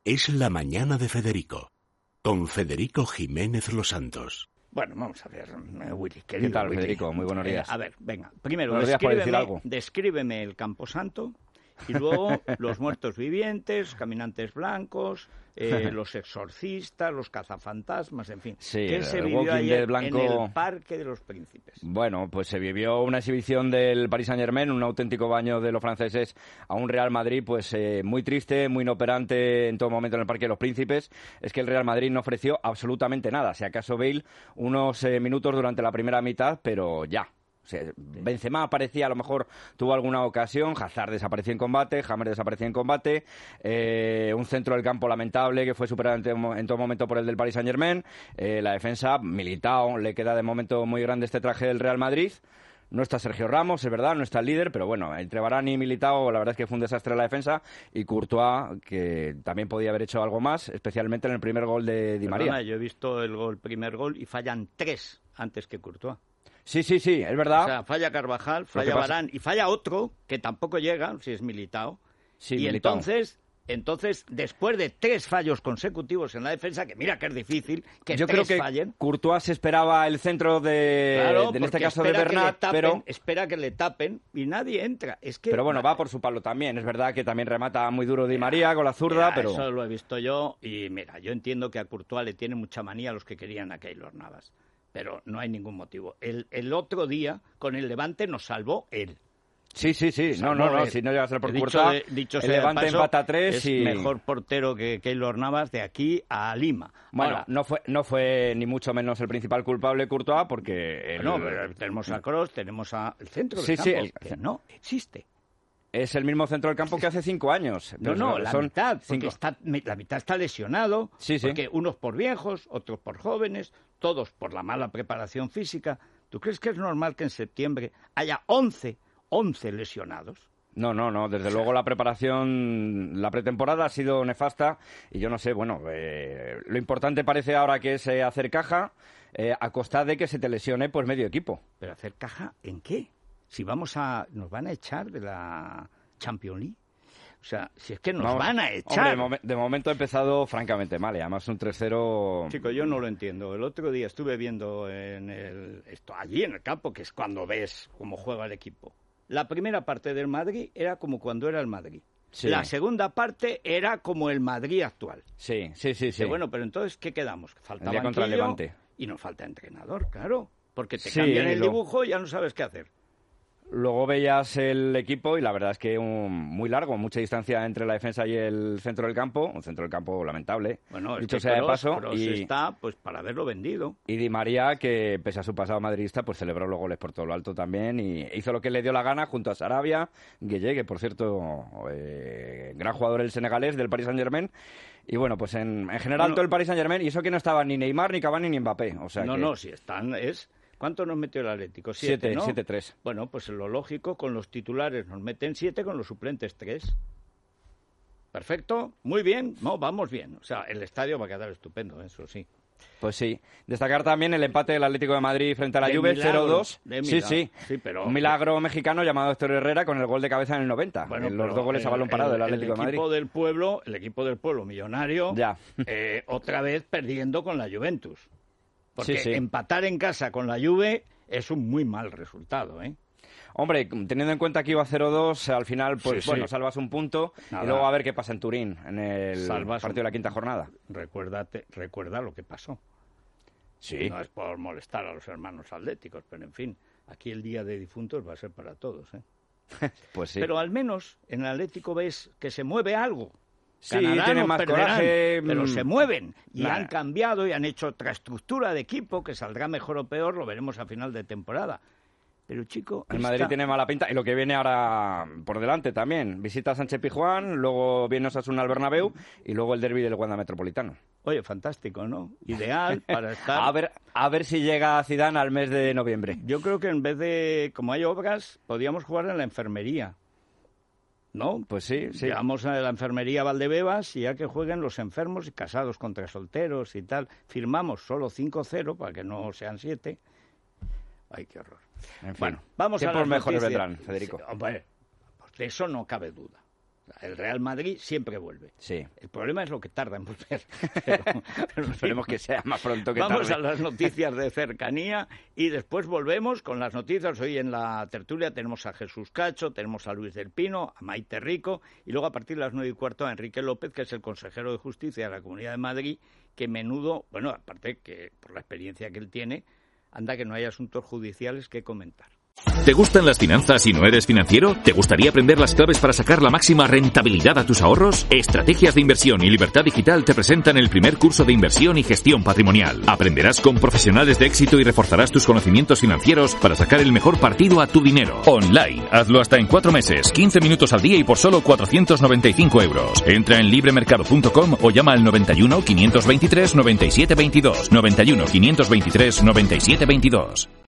Es la mañana de Federico, con Federico Jiménez Los Santos. Bueno, vamos a ver, Willy, ¿Qué tal, Willy? Federico? Muy buenos días. A ver, venga, primero, buenos días por decir algo. Descríbeme el Camposanto y luego los muertos vivientes, caminantes blancos, los exorcistas, los cazafantasmas, en fin. Sí, ¿Qué se el vivió Walking ayer Dead blanco... en el Parque de los Príncipes? Bueno, pues se vivió una exhibición del Paris Saint-Germain, un auténtico baño de los franceses a un Real Madrid, pues muy triste, muy inoperante en todo momento en el Parque de los Príncipes. Es que el Real Madrid no ofreció absolutamente nada, si acaso Bale unos minutos durante la primera mitad, pero ya. O sea, Benzema aparecía, a lo mejor tuvo alguna ocasión, Hazard desapareció en combate, James desapareció en combate, un centro del campo lamentable que fue superado en todo momento por el del Paris Saint-Germain, la defensa, Militao, le queda de momento muy grande este traje del Real Madrid. No está Sergio Ramos, es verdad, no está el líder, pero bueno, entre Varane y Militao la verdad es que fue un desastre la defensa, y Courtois, que también podía haber hecho algo más, especialmente en el primer gol de Di María. Yo he visto el primer gol y fallan 3 antes que Courtois. Sí, es verdad. O sea, falla Carvajal, falla Varane y falla otro que tampoco llega, si es Militao. Sí, y Militao. entonces, después de 3 fallos consecutivos en la defensa, que mira que es difícil que yo 3 creo que fallen. Courtois esperaba el centro Claro, en este caso de Bernat, pero espera que le tapen y nadie entra. Es que pero bueno, va por su palo también. Es verdad que también remata muy duro Di María con la zurda, pero eso lo he visto yo y mira, yo entiendo que a Courtois le tiene mucha manía a los que querían a Keylor Navas, pero no hay ningún motivo. El otro día con el Levante nos salvó él. Sí. No, si no llega a ser por Courtois, el Levante empata 3 es y... mejor portero que Keylor Navas de aquí a Lima. Bueno, ahora, no fue ni mucho menos el principal culpable Courtois, porque... pero tenemos a Kroos, tenemos el centro del campo, que no existe. Es el mismo centro del campo que hace 5 años. No, la mitad, porque 5. la mitad está lesionado, Sí. porque unos por viejos, otros por jóvenes, todos por la mala preparación física. ¿Tú crees que es normal que en septiembre haya 11 lesionados? No, desde luego la preparación, la pretemporada ha sido nefasta y yo no sé, bueno, lo importante parece ahora que es hacer caja a costa de que se te lesione pues medio equipo. ¿Pero hacer caja en qué? Si nos van a echar de la Champions League. O sea, si es que nos van a echar. Hombre, de momento ha empezado francamente mal, y además un 3-0... Chico, yo no lo entiendo. El otro día estuve viendo allí en el campo, que es cuando ves cómo juega el equipo. La primera parte del Madrid era como cuando era el Madrid. Sí. La segunda parte era como el Madrid actual. Sí. Bueno, pero entonces, ¿qué quedamos? Falta banquillo contra el Levante. Y nos falta entrenador, claro. Porque te cambian el dibujo y ya no sabes qué hacer. Luego veías el equipo y la verdad es que muy largo, mucha distancia entre la defensa y el centro del campo, un centro del campo lamentable. Bueno, dicho sea de paso, y está pues para haberlo vendido. Y Di María, que pese a su pasado madridista, pues celebró los goles por todo lo alto también y hizo lo que le dio la gana junto a Sarabia, Gueye, que por cierto, gran jugador el senegalés del Paris Saint-Germain. Y bueno, pues en general todo el Paris Saint-Germain, y eso que no estaba ni Neymar, ni Cavani, ni Mbappé. O sea si están, ¿cuánto nos metió el Atlético? 7, ¿no? 7-3. Bueno, pues lo lógico, con los titulares nos meten 7, con los suplentes 3. Perfecto, muy bien, vamos bien. O sea, el estadio va a quedar estupendo, eso sí. Pues sí. Destacar también el empate del Atlético de Madrid frente a la Juve, 0-2. Sí, pero un milagro mexicano llamado Héctor Herrera con el gol de cabeza en el 90. Bueno, los 2 goles a balón parado del Atlético de Madrid. El equipo del pueblo millonario, otra vez perdiendo con la Juventus. Porque empatar en casa con la Juve es un muy mal resultado, ¿eh? Hombre, teniendo en cuenta que iba 0-2, al final, pues salvas un punto. Nada. Y luego a ver qué pasa en Turín, en el partido de la quinta jornada. Recuerda lo que pasó. Sí. No es por molestar a los hermanos atléticos, pero en fin, aquí el día de difuntos va a ser para todos, ¿eh? Pues sí. Pero al menos en el Atlético ves que se mueve algo. Sí, Ganarán tienen más coraje. Pero se mueven y han cambiado y han hecho otra estructura de equipo que saldrá mejor o peor, lo veremos a final de temporada. Pero, chico... El Madrid tiene mala pinta y lo que viene ahora por delante también. Visita a Sánchez Pizjuán, luego viene Osasuna al Bernabéu y luego el derbi del Wanda Metropolitano. Oye, fantástico, ¿no? Ideal para estar... a ver si llega Zidane al mes de noviembre. Yo creo que en vez de, como hay obras, podríamos jugar en la enfermería. ¿No? Pues sí. Llevamos a la enfermería Valdebebas y ya que jueguen los enfermos y casados contra solteros y tal. Firmamos solo 5-0 para que no sean 7. Ay, qué horror. En fin, bueno, vamos a las mejores noticias. vendrán, Federico. Sí, hombre, pues de eso no cabe duda. El Real Madrid siempre vuelve. Sí. El problema es lo que tarda en volver. Pero esperemos que sea más pronto que tarde. Vamos a las noticias de cercanía y después volvemos con las noticias. Hoy en la tertulia tenemos a Jesús Cacho, tenemos a Luis del Pino, a Maite Rico y luego a partir de las 9:15 a Enrique López, que es el consejero de Justicia de la Comunidad de Madrid, que menudo, bueno, aparte que por la experiencia que él tiene, anda que no hay asuntos judiciales que comentar. ¿Te gustan las finanzas y no eres financiero? ¿Te gustaría aprender las claves para sacar la máxima rentabilidad a tus ahorros? Estrategias de Inversión y Libertad Digital te presentan el primer curso de inversión y gestión patrimonial. Aprenderás con profesionales de éxito y reforzarás tus conocimientos financieros para sacar el mejor partido a tu dinero. Online. Hazlo hasta en 4 meses, 15 minutos al día y por solo 495 euros. Entra en libremercado.com o llama al 91 523 97 22. 91 523 97 22.